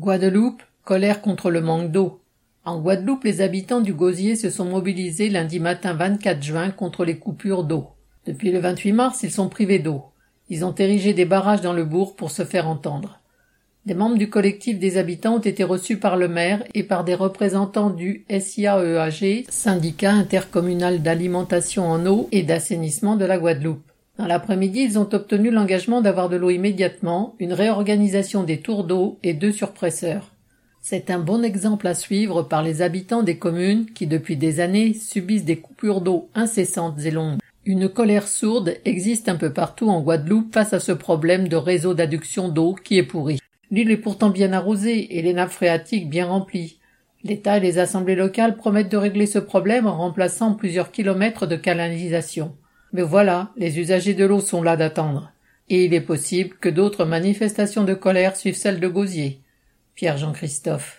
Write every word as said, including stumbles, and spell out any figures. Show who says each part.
Speaker 1: Guadeloupe, colère contre le manque d'eau. En Guadeloupe, les habitants du Gosier se sont mobilisés lundi matin vingt-quatre juin contre les coupures d'eau. Depuis le vingt-huit mars, ils sont privés d'eau. Ils ont érigé des barrages dans le bourg pour se faire entendre. Des membres du collectif des habitants ont été reçus par le maire et par des représentants du S I A E A G, syndicat intercommunal d'alimentation en eau et d'assainissement de la Guadeloupe. Dans l'après-midi, ils ont obtenu l'engagement d'avoir de l'eau immédiatement, une réorganisation des tours d'eau et deux surpresseurs. C'est un bon exemple à suivre par les habitants des communes qui, depuis des années, subissent des coupures d'eau incessantes et longues. Une colère sourde existe un peu partout en Guadeloupe face à ce problème de réseau d'adduction d'eau qui est pourri. L'île est pourtant bien arrosée et les nappes phréatiques bien remplies. L'État et les assemblées locales promettent de régler ce problème en remplaçant plusieurs kilomètres de canalisation. Mais voilà, les usagers de l'eau sont là d'attendre. Et il est possible que d'autres manifestations de colère suivent celles de Gosier. Pierre Jean Christophe.